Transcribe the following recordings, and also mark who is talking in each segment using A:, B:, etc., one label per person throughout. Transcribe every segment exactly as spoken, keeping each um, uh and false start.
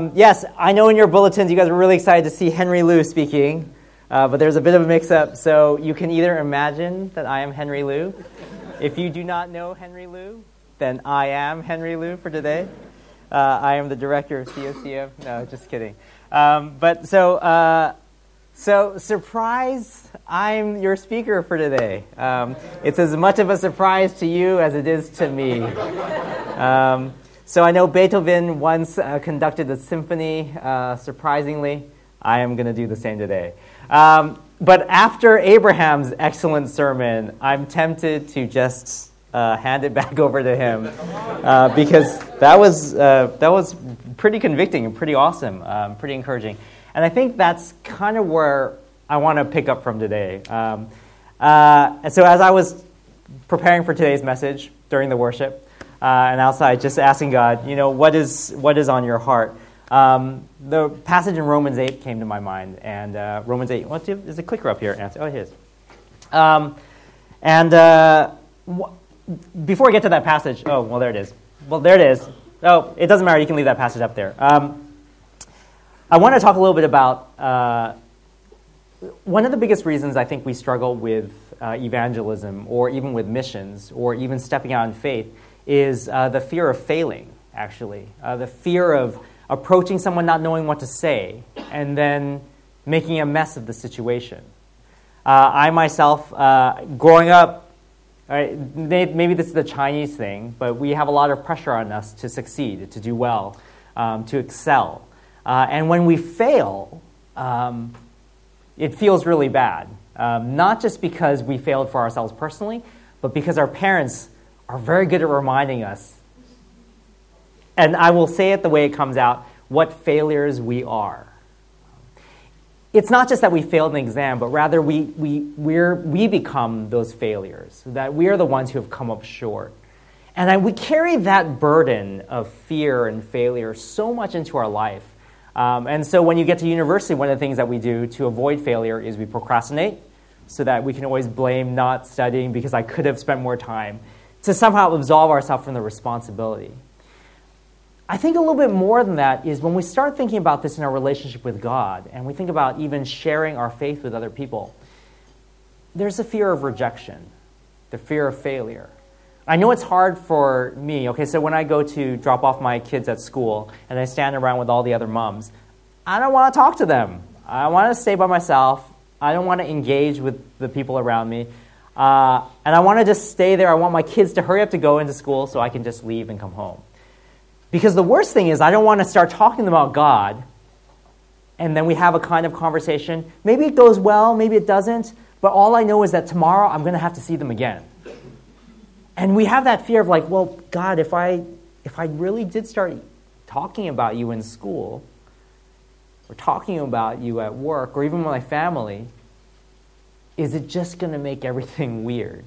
A: Yes, I know in your bulletins you guys are really excited to see Henry Liu speaking, uh, but there's a bit of a mix-up. So you can either imagine that I am Henry Liu. If you do not know Henry Liu, then I am Henry Liu for today. Uh, I am the director of C O C M. No, just kidding. Um, but so, uh, so surprise, I'm your speaker for today. Um, it's as much of a surprise to you as it is to me. Um, So I know Beethoven once uh, conducted a symphony. Uh, surprisingly, I am going to do the same today. Um, but after Abraham's excellent sermon, I'm tempted to just uh, hand it back over to him uh, because that was uh, that was pretty convicting and pretty awesome, um, pretty encouraging. And I think that's kind of where I want to pick up from today. Um, uh, and so as I was preparing for today's message during the worship, Uh, and outside, just asking God, you know, what is what is on your heart? Um, the passage in Romans eight came to my mind, and uh, Romans eight. What do, is a clicker up here? Answer. Oh, here it is. Um, and uh, w- before I get to that passage, oh, well, there it is. Well, there it is. Oh, it doesn't matter. You can leave that passage up there. Um, I want to talk a little bit about uh, one of the biggest reasons I think we struggle with uh, evangelism, or even with missions, or even stepping out in faith, is uh, the fear of failing, actually. Uh, the fear of approaching someone not knowing what to say and then making a mess of the situation. Uh, I myself, uh, growing up, right, maybe this is the Chinese thing, but we have a lot of pressure on us to succeed, to do well, um, to excel. Uh, and when we fail, um, it feels really bad. Um, not just because we failed for ourselves personally, but because our parents are very good at reminding us, and I will say it the way it comes out, what failures we are. It's not just that we failed an exam, but rather we we we're, we become those failures, that we are the ones who have come up short. And I, we carry that burden of fear and failure so much into our life. Um, and so when you get to university, one of the things that we do to avoid failure is we procrastinate, so that we can always blame not studying because I could have spent more time, to somehow absolve ourselves from the responsibility. I think a little bit more than that is when we start thinking about this in our relationship with God, and we think about even sharing our faith with other people, there's a fear of rejection, the fear of failure. I know it's hard for me. Okay, so when I go to drop off my kids at school, and I stand around with all the other moms, I don't want to talk to them. I want to stay by myself. I don't want to engage with the people around me. Uh, and I want to just stay there. I want my kids to hurry up to go into school so I can just leave and come home. Because the worst thing is I don't want to start talking about God, and then we have a kind of conversation. Maybe it goes well, maybe it doesn't, but all I know is that tomorrow I'm going to have to see them again. And we have that fear of like, well, God, if I if I really did start talking about you in school, or talking about you at work, or even with my family, is it just going to make everything weird?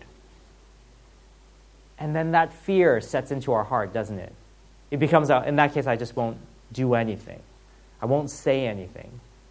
A: And then that fear sets into our heart, doesn't it? It becomes, a, in that case, I just won't do anything. I won't say anything.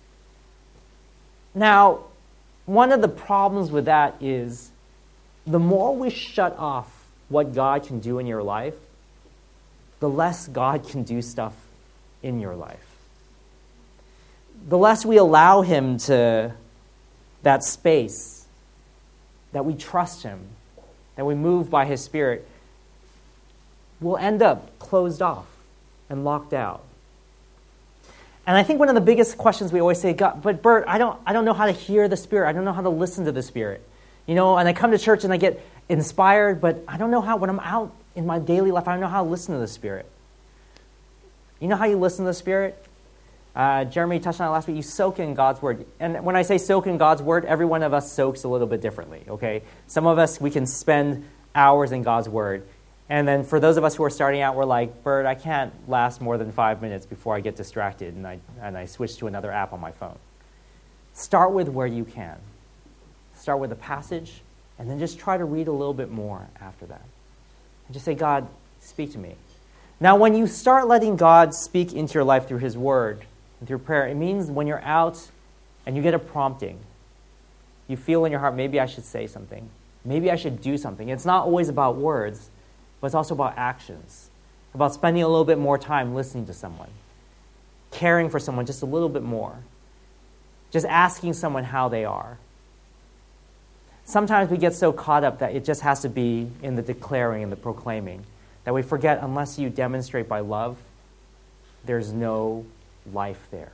A: Now, one of the problems with that is the more we shut off what God can do in your life, the less God can do stuff in your life. The less we allow him to, that space, that we trust him, that we move by his Spirit, we'll end up closed off and locked out. And I think one of the biggest questions we always say, God, but Bert, I don't, I don't know how to hear the Spirit. I don't know how to listen to the Spirit. You know, and I come to church and I get inspired, but I don't know how, when I'm out in my daily life, I don't know how to listen to the Spirit. You know how you listen to the Spirit? Uh, Jeremy touched on it last week. You soak in God's Word. And when I say soak in God's Word, every one of us soaks a little bit differently, okay? Some of us, we can spend hours in God's Word. And then for those of us who are starting out, we're like, Bert, I can't last more than five minutes before I get distracted and I, and I switch to another app on my phone. Start with where you can. Start with a passage, and then just try to read a little bit more after that. And just say, God, speak to me. Now, when you start letting God speak into your life through his Word, through prayer, it means when you're out and you get a prompting, you feel in your heart, maybe I should say something. Maybe I should do something. It's not always about words, but it's also about actions, about spending a little bit more time listening to someone. caring for someone just a little bit more, just asking someone how they are. Sometimes we get so caught up that it just has to be in the declaring and the proclaiming that we forget unless you demonstrate by love, there's no life there.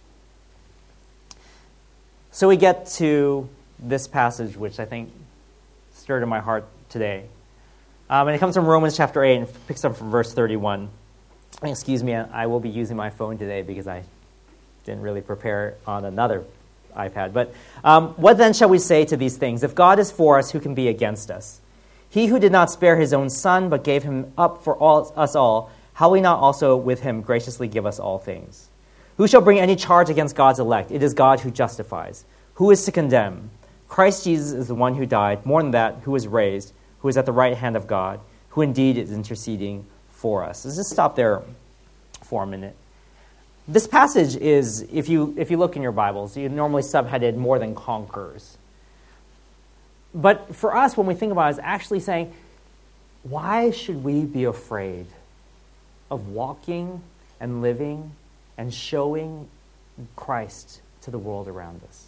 A: So we get to this passage, which I think stirred in my heart today. Um, and it comes from Romans chapter eight and picks up from verse thirty-one. Excuse me, I will be using my phone today because I didn't really prepare on another iPad. But um, what then shall we say to these things? If God is for us, who can be against us? He who did not spare his own son, but gave him up for all, us all, how will he not also with him graciously give us all things? Who shall bring any charge against God's elect? It is God who justifies. Who is to condemn? Christ Jesus is the one who died, more than that, who was raised, who is at the right hand of God, who indeed is interceding for us. Let's just stop there for a minute. This passage is, if you if you look in your Bibles, you normally subheaded more than conquerors. But for us, when we think about it, it's actually saying, why should we be afraid of walking and living and showing Christ to the world around us?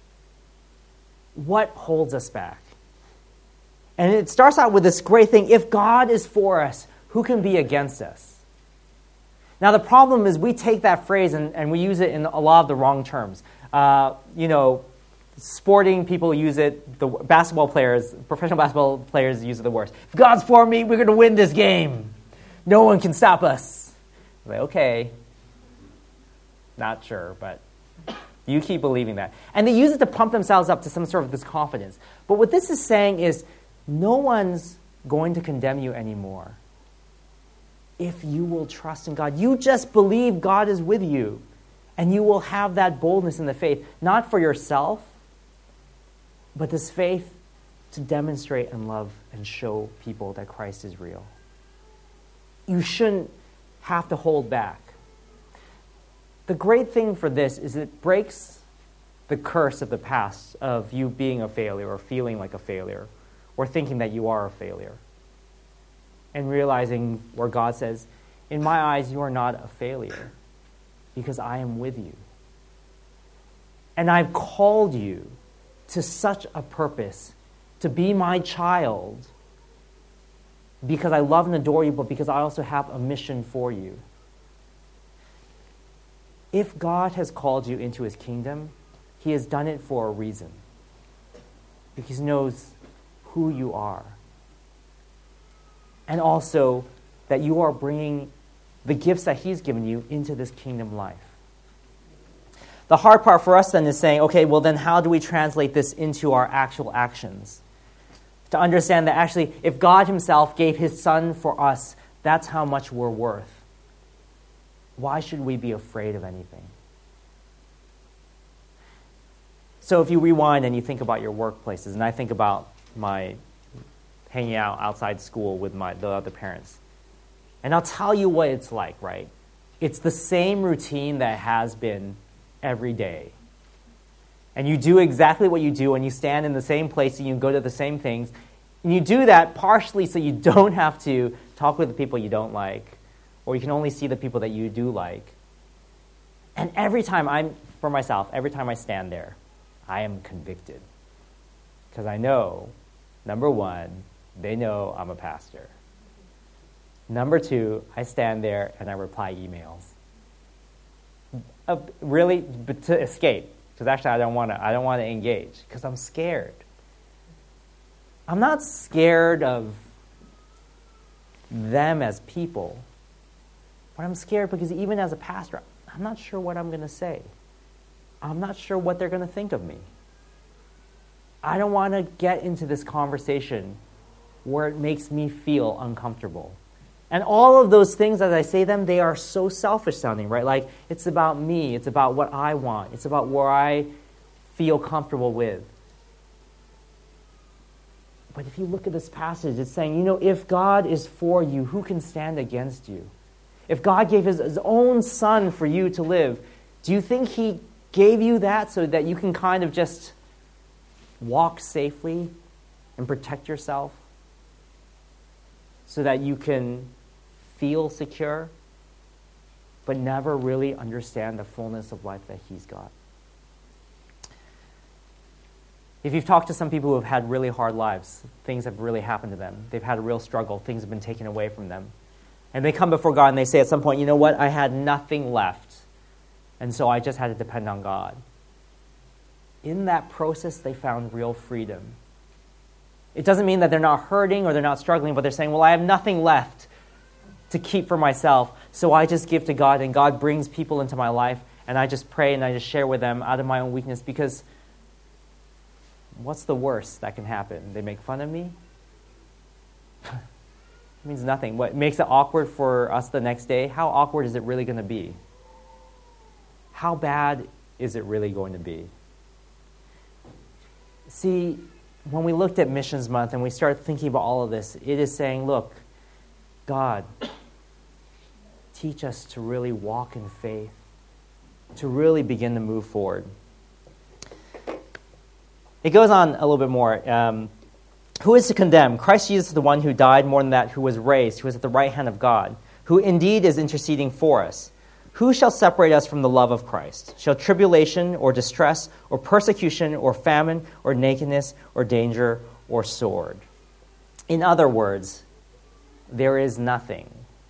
A: What holds us back? And it starts out with this great thing. If God is for us, who can be against us? Now, the problem is we take that phrase and, and we use it in a lot of the wrong terms. Uh, you know, sporting people use it. The basketball players, professional basketball players use it the worst. If God's for me, we're going to win this game. No one can stop us. I'm like, okay. Not sure, but you keep believing that. And they use it to pump themselves up to some sort of this confidence. But what this is saying is no one's going to condemn you anymore if you will trust in God. You just believe God is with you, and you will have that boldness in the faith, not for yourself, but this faith to demonstrate and love and show people that Christ is real. You shouldn't have to hold back. The great thing for this is it breaks the curse of the past of you being a failure or feeling like a failure or thinking that you are a failure. And realizing where God says, in my eyes, you are not a failure because I am with you. And I've called you to such a purpose, to be my child, because I love and adore you, but because I also have a mission for you. If God has called you into his kingdom, he has done it for a reason, because he knows who you are. And also that you are bringing the gifts that he's given you into this kingdom life. The hard part for us then is saying, okay, well then how do we translate this into our actual actions? To understand that actually, if God himself gave his son for us, that's how much we're worth. Why should we be afraid of anything? So if you rewind and you think about your workplaces, and I think about my hanging out outside school with my the other parents, and I'll tell you what it's like, right? It's the same routine that has been every day. And you do exactly what you do, and you stand in the same place, and you go to the same things. And you do that partially so you don't have to talk with the people you don't like, or you can only see the people that you do like. And every time I'm, for myself, every time I stand there, I am convicted. Because I know, number one, they know I'm a pastor. Number two, I stand there and I reply emails. Uh, really, but to escape. Because actually I don't want to I don't want to engage. Because I'm scared. I'm not scared of them as people. But I'm scared because even as a pastor, I'm not sure what I'm going to say. I'm not sure what they're going to think of me. I don't want to get into this conversation where it makes me feel uncomfortable. And all of those things, as I say them, they are so selfish sounding, right? Like, it's about me. It's about what I want. It's about where I feel comfortable with. But if you look at this passage, it's saying, you know, if God is for you, who can stand against you? If God gave his, his own son for you to live, do you think he gave you that so that you can kind of just walk safely and protect yourself? So that you can feel secure? but never really understand the fullness of life that he's got. If you've talked to some people who have had really hard lives, things have really happened to them. They've had a real struggle. Things have been taken away from them. And they come before God and they say at some point, you know what? I had nothing left. And so I just had to depend on God. In that process, they found real freedom. It doesn't mean that they're not hurting or they're not struggling, but they're saying, well, I have nothing left to keep for myself, so I just give to God, and God brings people into my life, and I just pray and I just share with them out of my own weakness, because what's the worst that can happen? They make fun of me? It means nothing. What makes it awkward for us the next day? How awkward is it really going to be? How bad is it really going to be? See, when we looked at Missions Month and we started thinking about all of this, it is saying, look, God, teach us to really walk in faith, to really begin to move forward. It goes on a little bit more. Um, who is to condemn? Christ Jesus is the one who died, more than that, who was raised, who is at the right hand of God, who indeed is interceding for us. Who shall separate us from the love of Christ? Shall tribulation or distress or persecution or famine or nakedness or danger or sword? In other words, there is nothing.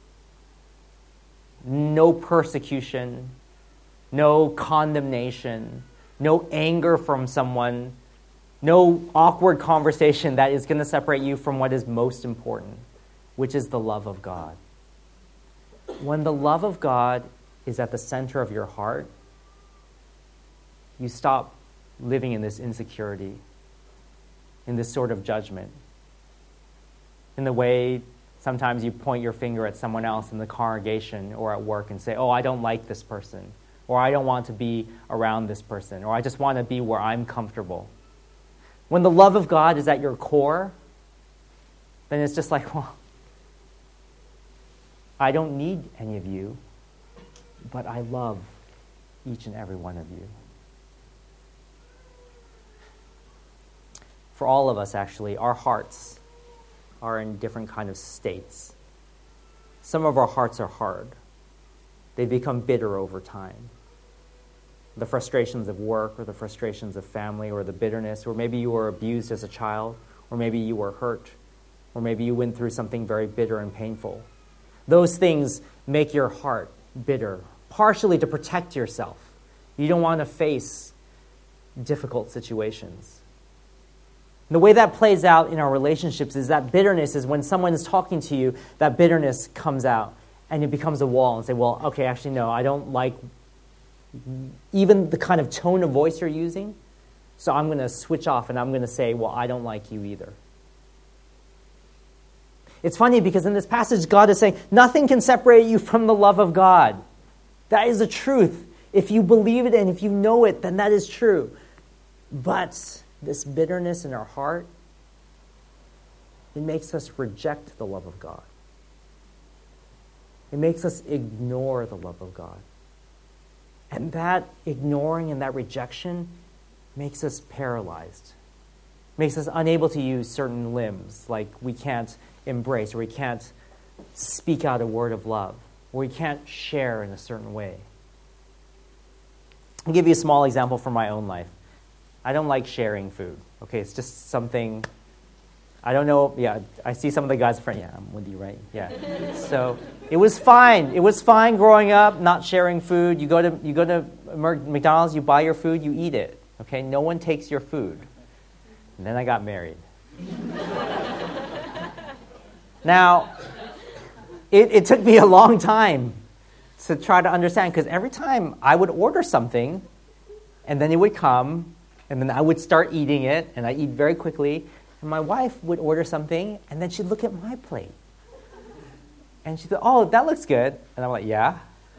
A: No persecution, no condemnation, no anger from someone, no awkward conversation that is going to separate you from what is most important, which is the love of God. When the love of God is at the center of your heart, you stop living in this insecurity, in this sort of judgment, in the way sometimes you point your finger at someone else in the congregation or at work and say, oh, I don't like this person, or I don't want to be around this person, or I just want to be where I'm comfortable. When the love of God is at your core, then it's just like, well, I don't need any of you, but I love each and every one of you. For all of us, actually, our hearts are in different kind of states. Some of our hearts are hard. They become bitter over time. The frustrations of work, or the frustrations of family, or the bitterness, or maybe you were abused as a child, or maybe you were hurt, or maybe you went through something very bitter and painful. Those things make your heart bitter, partially to protect yourself. You don't want to face difficult situations. And the way that plays out in our relationships is that bitterness is when someone is talking to you, that bitterness comes out, and it becomes a wall, and say, well, okay, actually, no, I don't like even the kind of tone of voice you're using, so I'm going to switch off and I'm going to say, well, I don't like you either. It's funny because in this passage, God is saying, nothing can separate you from the love of God. That is the truth. If you believe it and if you know it, then that is true. But this bitterness in our heart, it makes us reject the love of God. It makes us ignore the love of God. And that ignoring and that rejection makes us paralyzed, makes us unable to use certain limbs, like we can't embrace, or we can't speak out a word of love, or we can't share in a certain way. I'll give you a small example from my own life. I don't like sharing food. Okay, it's just something, I don't know, yeah, I see some of the guys in front, yeah, I'm with you, right? Yeah. So it was fine. It was fine growing up, not sharing food. You go to you go to McDonald's, you buy your food, you eat it. Okay, no one takes your food. And then I got married. Now, it, it took me a long time to try to understand, because every time I would order something, and then it would come, and then I would start eating it, and I eat very quickly, and my wife would order something, and then she'd look at my plate. And she'd say, oh, that looks good. And I'm like, yeah.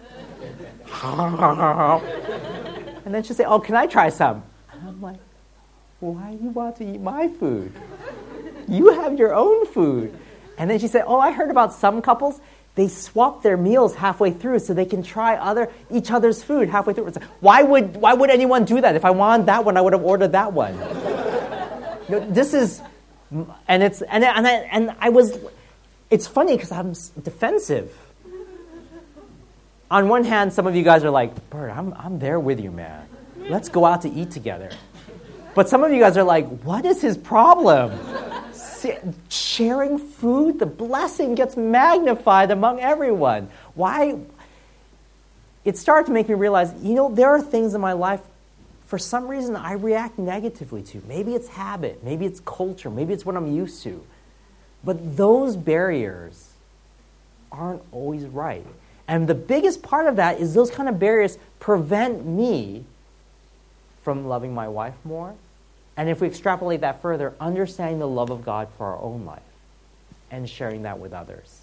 A: And then she'd say, oh, can I try some? And I'm like, why do you want to eat my food? You have your own food. And then she said, oh, I heard about some couples, they swap their meals halfway through so they can try other each other's food halfway through. Like, why would why would anyone do that? If I wanted that one, I would have ordered that one. You know, this is, and it's and and I, and I was, it's funny because I'm defensive. on one hand, some of you guys are like, Bert, I'm, I'm there with you, man. Let's go out to eat together. But some of you guys are like, what is his problem? Sharing food, the blessing gets magnified among everyone. Why? It started to make me realize, you know, there are things in my life, for some reason, I react negatively to. Maybe it's habit, maybe it's culture, maybe it's what I'm used to. But those barriers aren't always right. And the biggest part of that is those kind of barriers prevent me from loving my wife more. And if we extrapolate that further, understanding the love of God for our own life and sharing that with others.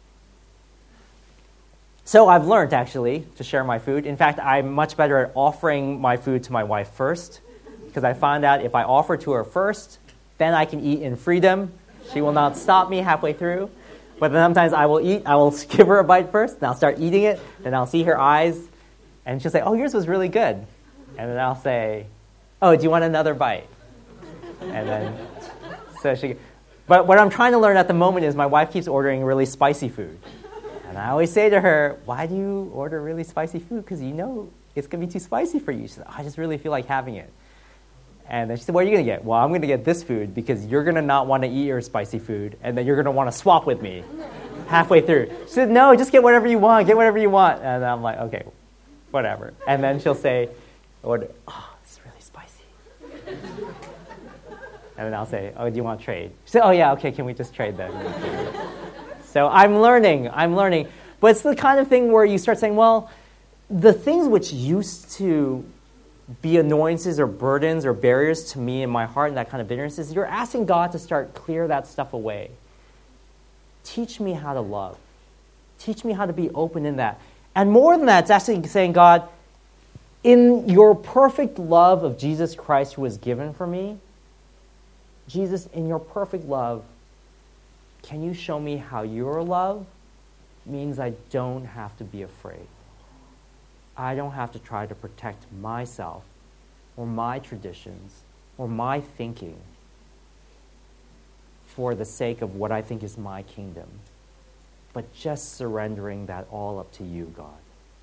A: So I've learned, actually, to share my food. In fact, I'm much better at offering my food to my wife first, because I found out if I offer to her first, then I can eat in freedom. She will not stop me halfway through. But then sometimes I will eat, I will give her a bite first, and I'll start eating it, then I'll see her eyes, and she'll say, oh, yours was really good. And then I'll say, oh, do you want another bite? And then, so she, but what I'm trying to learn at the moment is my wife keeps ordering really spicy food. And I always say to her, why do you order really spicy food? Because you know it's going to be too spicy for you. She said, oh, I just really feel like having it. And then she said, what are you going to get? Well, I'm going to get this food because you're going to not want to eat your spicy food, and then you're going to want to swap with me halfway through. She said, no, just get whatever you want, get whatever you want. And I'm like, okay, whatever. And then she'll say, order, oh, it's really spicy. And then I'll say, oh, do you want to trade? She said, oh, yeah, okay, can we just trade then? So I'm learning, I'm learning. But it's the kind of thing where you start saying, well, the things which used to be annoyances or burdens or barriers to me in my heart and that kind of bitterness is you're asking God to start clear that stuff away. Teach me how to love. Teach me how to be open in that. And more than that, it's actually saying, God, in your perfect love of Jesus Christ who was given for me, Jesus, in your perfect love, can you show me how your love means I don't have to be afraid? I don't have to try to protect myself or my traditions or my thinking for the sake of what I think is my kingdom, but just surrendering that all up to you, God.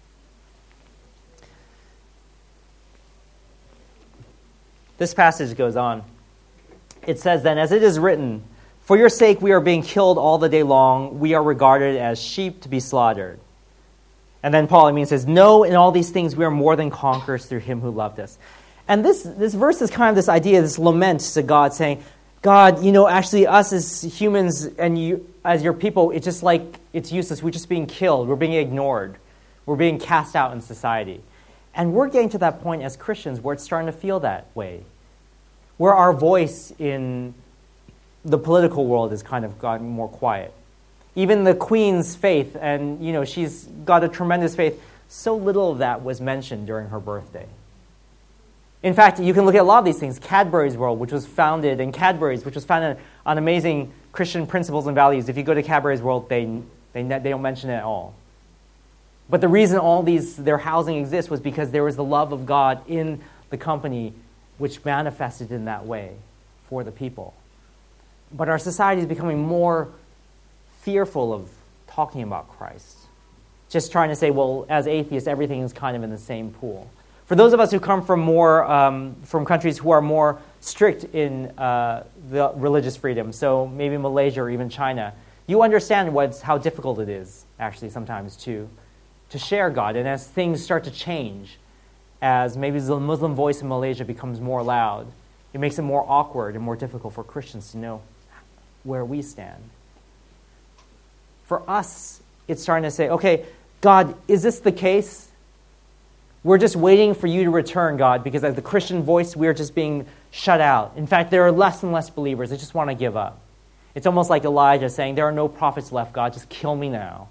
A: This passage goes on. It says then, as it is written, for your sake we are being killed all the day long. We are regarded as sheep to be slaughtered. And then Paul, I mean, says, no, in all these things we are more than conquerors through him who loved us. And this, this verse is kind of this idea, this lament to God saying, God, you know, actually us as humans and you as your people, it's just like it's useless. We're just being killed. We're being ignored. We're being cast out in society. And we're getting to that point as Christians where it's starting to feel that way. Where our voice in the political world has kind of gotten more quiet. Even the Queen's faith, and you know, she's got a tremendous faith, so little of that was mentioned during her birthday. In fact, you can look at a lot of these things. Cadbury's World, which was founded, and Cadbury's, which was founded on amazing Christian principles and values. If you go to Cadbury's World, they, they, they don't mention it at all. But the reason all these their housing exists was because there was the love of God in the company, which manifested in that way for the people. But our society is becoming more fearful of talking about Christ. Just trying to say, well, as atheists, everything is kind of in the same pool. For those of us who come from more um, from countries who are more strict in uh, the religious freedom, so maybe Malaysia or even China, you understand what's, how difficult it is, actually, sometimes to, to share God. And as things start to change, as maybe the Muslim voice in Malaysia becomes more loud, it makes it more awkward and more difficult for Christians to know where we stand. For us, it's starting to say, okay, God, is this the case? We're just waiting for you to return, God, because as the Christian voice, we're just being shut out. In fact, there are less and less believers. They just want to give up. It's almost like Elijah saying, there are no prophets left, God, just kill me now.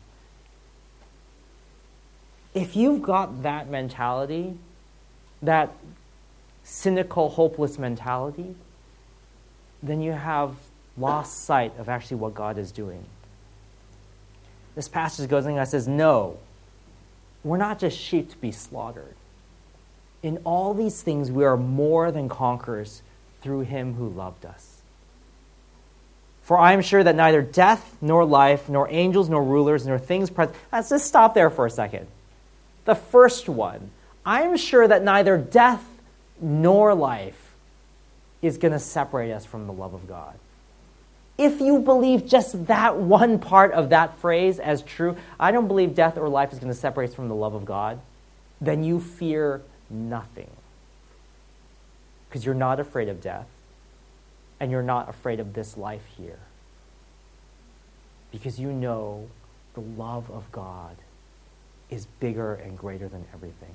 A: If you've got that mentality, that cynical, hopeless mentality, then you have lost sight of actually what God is doing. This passage goes in and says, no, we're not just sheep to be slaughtered. In all these things, we are more than conquerors through him who loved us. For I am sure that neither death, nor life, nor angels, nor rulers, nor things present... Let's just stop there for a second. the first one, I'm sure that neither death nor life is going to separate us from the love of God. If you believe just that one part of that phrase as true, I don't believe death or life is going to separate us from the love of God, then you fear nothing. Because you're not afraid of death, and you're not afraid of this life here. Because you know the love of God is bigger and greater than everything.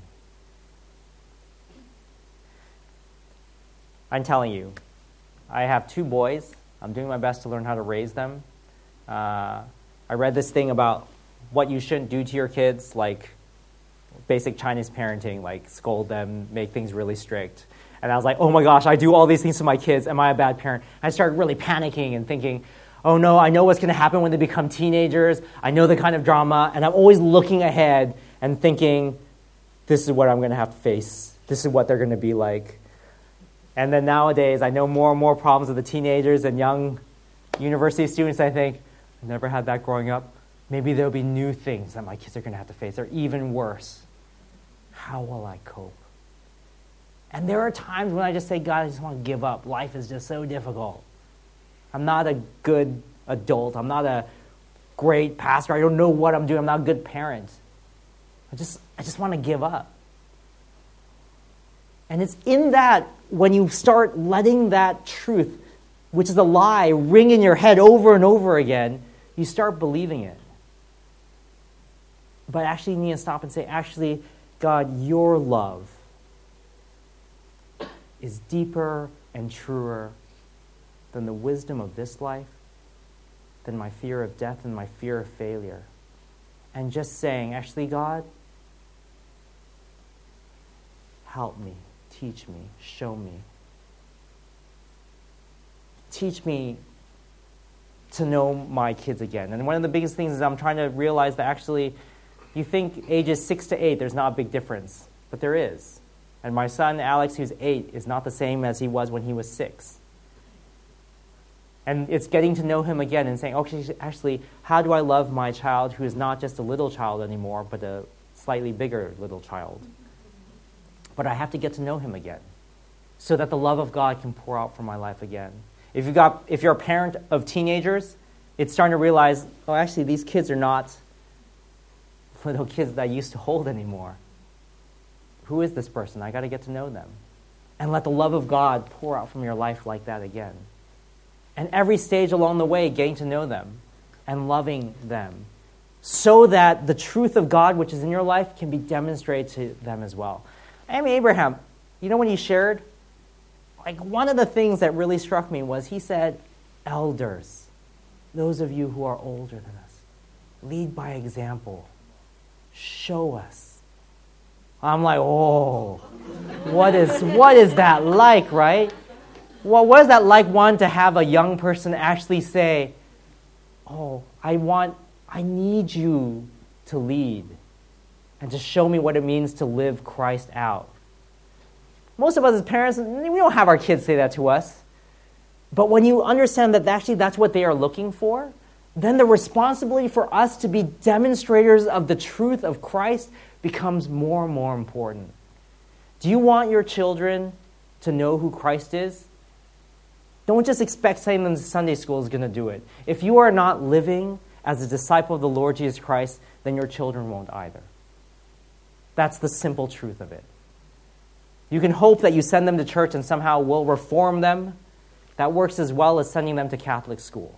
A: I'm telling you, I have two boys. I'm doing my best to learn how to raise them. Uh, I read this thing about what you shouldn't do to your kids, like basic Chinese parenting, like scold them, make things really strict. And I was like, oh my gosh, I do all these things to my kids. Am I a bad parent? I started really panicking and thinking, oh no, I know what's going to happen when they become teenagers. I know the kind of drama. And I'm always looking ahead and thinking, this is what I'm going to have to face. This is what they're going to be like. And then nowadays, I know more and more problems with the teenagers and young university students. I think, I never had that growing up. Maybe there'll be new things that my kids are going to have to face. Or even worse. How will I cope? And there are times when I just say, God, I just want to give up. Life is just so difficult. I'm not a good adult. I'm not a great pastor. I don't know what I'm doing. I'm not a good parent. I just, I just want to give up. And it's in that when you start letting that truth, which is a lie, ring in your head over and over again, you start believing it. But actually you need to stop and say, actually, God, your love is deeper and truer than the wisdom of this life, than my fear of death and my fear of failure. And just saying, actually, God, help me, teach me, show me. Teach me to know my kids again. And one of the biggest things is I'm trying to realize that actually, you think ages six to eight, there's not a big difference, but there is. And my son, Alex, who's eight, is not the same as he was when he was six. And it's getting to know him again and saying, okay, actually, how do I love my child who is not just a little child anymore, but a slightly bigger little child? But I have to get to know him again so that the love of God can pour out from my life again. If you've got, if you're a parent of teenagers, it's starting to realize, oh, actually, these kids are not little kids that I used to hold anymore. Who is this person? I got to get to know them. And let the love of God pour out from your life like that again. And every stage along the way, getting to know them and loving them so that the truth of God, which is in your life, can be demonstrated to them as well. I mean, Abraham, you know when he shared? Like, one of the things that really struck me was he said, elders, those of you who are older than us, lead by example. Show us. I'm like, oh, what is what is that like, right? Well, what is that like, one, to have a young person actually say, oh, I want, I need you to lead and to show me what it means to live Christ out. Most of us as parents, we don't have our kids say that to us. But when you understand that actually that's what they are looking for, then the responsibility for us to be demonstrators of the truth of Christ becomes more and more important. Do you want your children to know who Christ is? Don't just expect sending them to Sunday school is going to do it. If you are not living as a disciple of the Lord Jesus Christ, then your children won't either. That's the simple truth of it. You can hope that you send them to church and somehow will reform them. That works as well as sending them to Catholic school.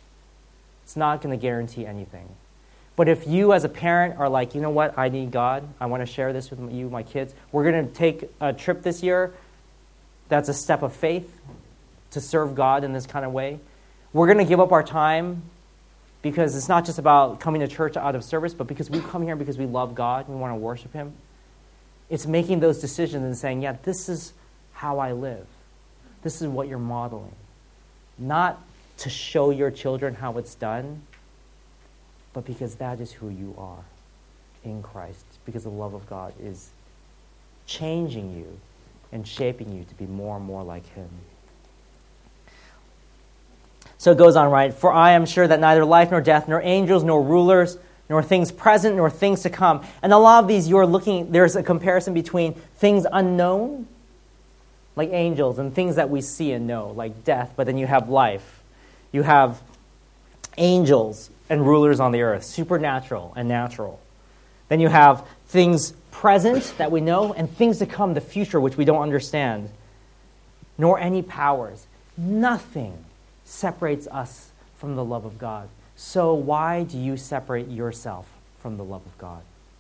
A: It's not going to guarantee anything. But if you as a parent are like, you know what, I need God, I want to share this with you, my kids, we're going to take a trip this year that's a step of faith to serve God in this kind of way. We're going to give up our time because it's not just about coming to church out of service, but because we come here because we love God and we want to worship Him. It's making those decisions and saying, yeah, this is how I live. This is what you're modeling. Not to show your children how it's done, but because that is who you are in Christ, because the love of God is changing you and shaping you to be more and more like Him. So it goes on, right? For I am sure that neither life nor death, nor angels, nor rulers, nor things present, nor things to come. And a lot of these, you're looking, there's a comparison between things unknown, like angels, and things that we see and know, like death, but then you have life. You have angels and rulers on the earth, supernatural and natural. Then you have things present that we know, and things to come, the future, which we don't understand, nor any powers. Nothing separates us from the love of God. So why do you separate yourself from the love of God?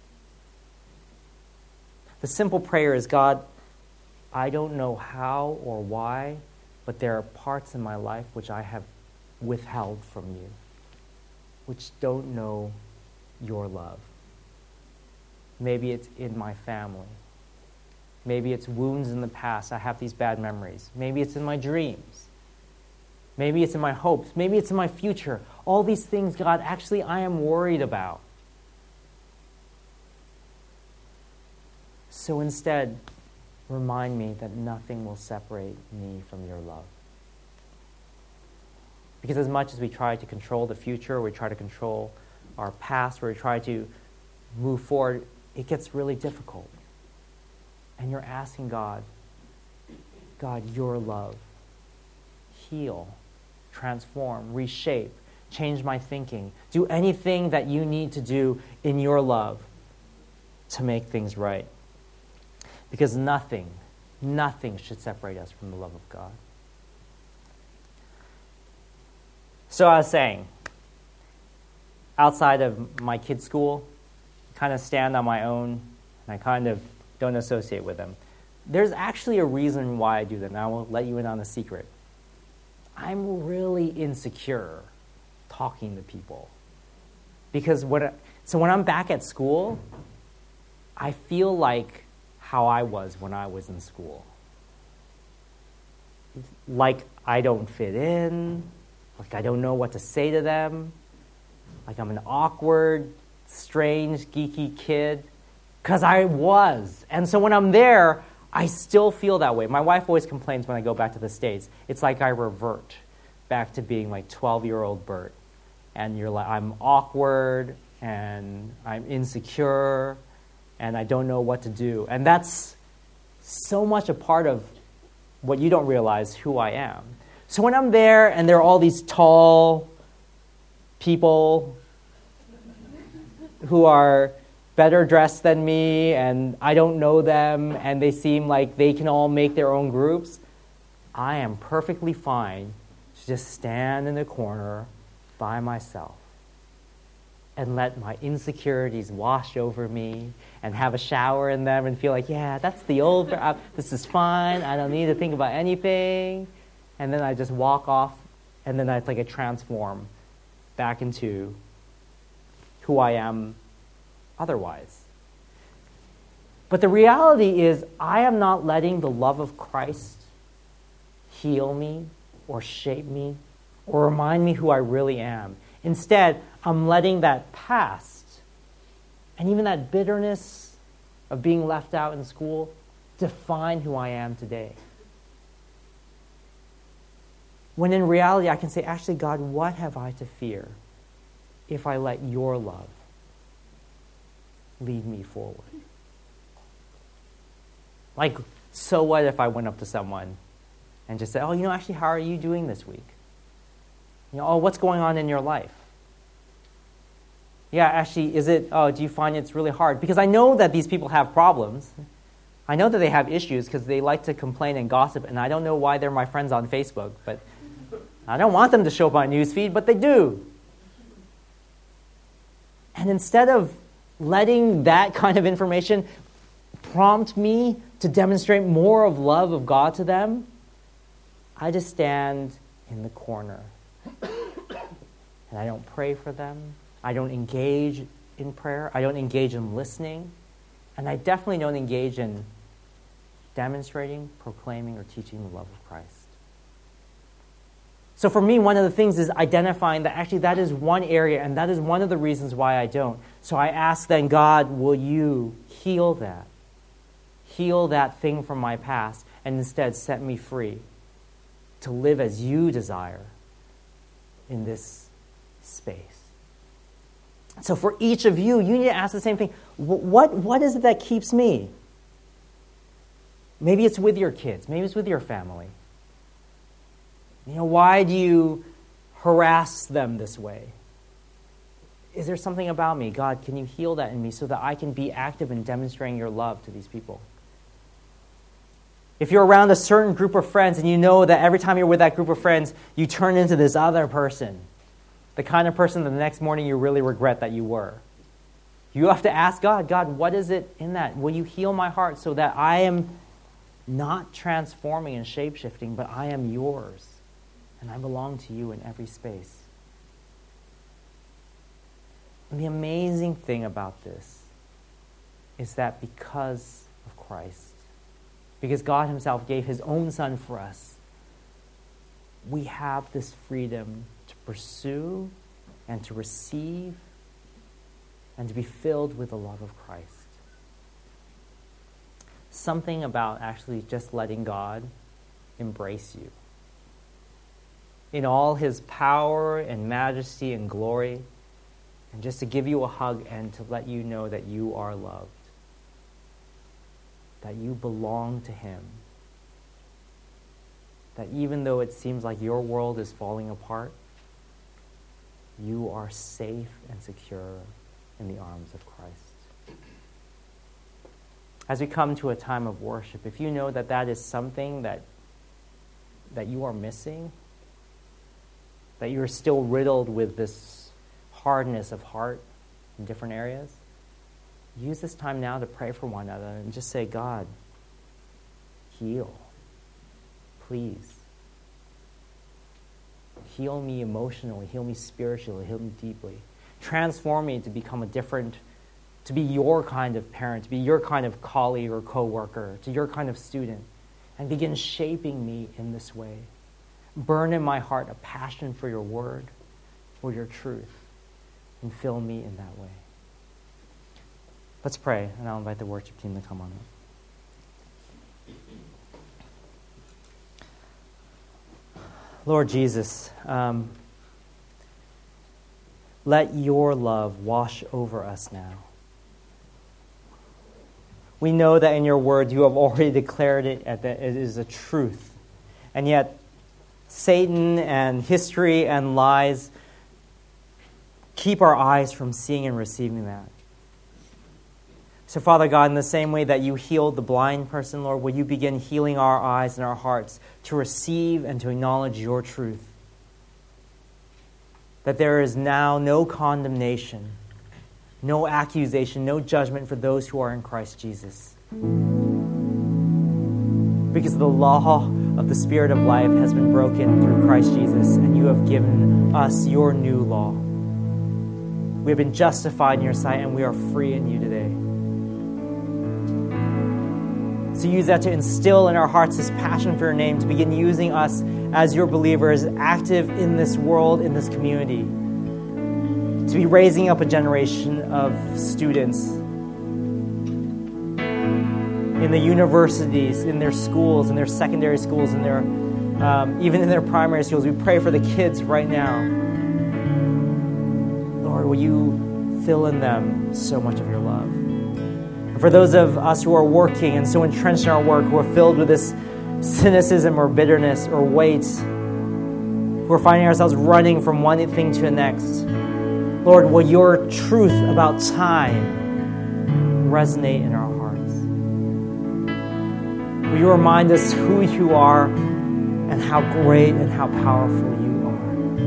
A: The simple prayer is, God, I don't know how or why, but there are parts in my life which I have withheld from you, which don't know your love. Maybe it's in my family. Maybe it's wounds in the past. I have these bad memories. Maybe it's in my dreams. Maybe it's in my hopes. Maybe it's in my future. All these things, God, actually I am worried about. So instead, remind me that nothing will separate me from your love. Because as much as we try to control the future, we try to control our past, or we try to move forward, it gets really difficult. And you're asking God, God, your love, heal, transform, reshape, change my thinking, do anything that you need to do in your love to make things right. Because nothing, nothing should separate us from the love of God. So I was saying, outside of my kids' school, kind of stand on my own, and I kind of don't associate with them. There's actually a reason why I do that, and I will let you in on a secret. I'm really insecure talking to people. Because when I, so when I'm back at school, I feel like how I was when I was in school. Like I don't fit in, like I don't know what to say to them, like I'm an awkward, strange, geeky kid, because I was. And so when I'm there, I still feel that way. My wife always complains when I go back to the States. It's like I revert back to being like twelve-year-old Bert. And you're like, I'm awkward, and I'm insecure, and I don't know what to do. And that's so much a part of what you don't realize, who I am. So when I'm there, and there are all these tall people who are better dressed than me, and I don't know them, and they seem like they can all make their own groups, I am perfectly fine to just stand in the corner by myself and let my insecurities wash over me and have a shower in them and feel like, yeah, that's the old, uh, this is fine, I don't need to think about anything. And then I just walk off, and then I like a transform back into who I am otherwise. But the reality is, I am not letting the love of Christ heal me or shape me or remind me who I really am. Instead, I'm letting that past and even that bitterness of being left out in school define who I am today. When in reality, I can say, actually, God, what have I to fear if I let your love lead me forward? Like, so what if I went up to someone and just said, oh, you know, actually, how are you doing this week? You know, oh, what's going on in your life? Yeah, actually, is it, oh, do you find it's really hard? Because I know that these people have problems. I know that they have issues because they like to complain and gossip, and I don't know why they're my friends on Facebook, but I don't want them to show up on newsfeed, but they do. And instead of letting that kind of information prompt me to demonstrate more of love of God to them, I just stand in the corner. And I don't pray for them. I don't engage in prayer. I don't engage in listening. And I definitely don't engage in demonstrating, proclaiming, or teaching the love of Christ. So for me, one of the things is identifying that actually that is one area, and that is one of the reasons why I don't. So I ask then, God, will you heal that? Heal that thing from my past, and instead set me free to live as you desire in this space. So for each of you, you need to ask the same thing. What, what is it that keeps me? Maybe it's with your kids. Maybe it's with your family. You know, why do you harass them this way? Is there something about me? God, can you heal that in me so that I can be active in demonstrating your love to these people? If you're around a certain group of friends and you know that every time you're with that group of friends, you turn into this other person, the kind of person that the next morning you really regret that you were. You have to ask God, God, what is it in that? Will you heal my heart so that I am not transforming and shape-shifting, but I am yours, and I belong to you in every space? And the amazing thing about this is that because of Christ, because God himself gave his own son for us, we have this freedom to pursue and to receive and to be filled with the love of Christ. Something about actually just letting God embrace you in all his power and majesty and glory, and just to give you a hug and to let you know that you are loved, that you belong to him, that even though it seems like your world is falling apart, you are safe and secure in the arms of Christ. As we come to a time of worship, if you know that that is something that, that you are missing, that you're still riddled with this hardness of heart in different areas, use this time now to pray for one another and just say, God, heal. Please. Heal me emotionally, heal me spiritually, heal me deeply. Transform me to become a different, to be your kind of parent, to be your kind of colleague or coworker, to your kind of student, and begin shaping me in this way. Burn in my heart a passion for your word, for your truth, and fill me in that way. Let's pray, and I'll invite the worship team to come on up. Lord Jesus, um, let your love wash over us now. We know that in your word you have already declared it, that it is a truth. And yet, Satan and history and lies keep our eyes from seeing and receiving that. So, Father God, in the same way that you healed the blind person, Lord, will you begin healing our eyes and our hearts to receive and to acknowledge your truth? That there is now no condemnation, no accusation, no judgment for those who are in Christ Jesus. Because the law of the Spirit of life has been broken through Christ Jesus, and you have given us your new law. We have been justified in your sight, and we are free in you today. So use that to instill in our hearts this passion for your name, to begin using us as your believers, active in this world, in this community, to be raising up a generation of students in the universities, in their schools, in their secondary schools, in their um, even in their primary schools. We pray for the kids right now. Lord, will you fill in them so much of your love? And for those of us who are working and so entrenched in our work, who are filled with this cynicism or bitterness or weight, who are finding ourselves running from one thing to the next, Lord, will your truth about time resonate in our hearts? Will you remind us who you are and how great and how powerful you are?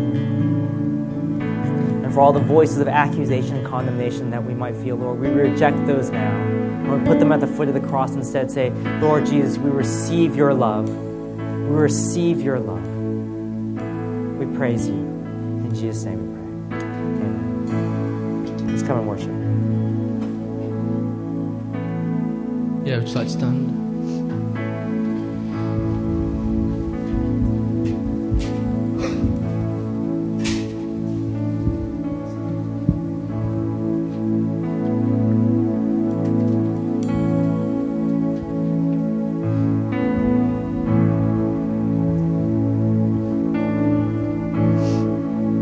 A: And for all the voices of accusation and condemnation that we might feel, Lord, we reject those now. And we put them at the foot of the cross and instead say, Lord Jesus, we receive your love. We receive your love. We praise you. In Jesus' name we pray. Amen. Let's come and worship.
B: Yeah, would you like to stand?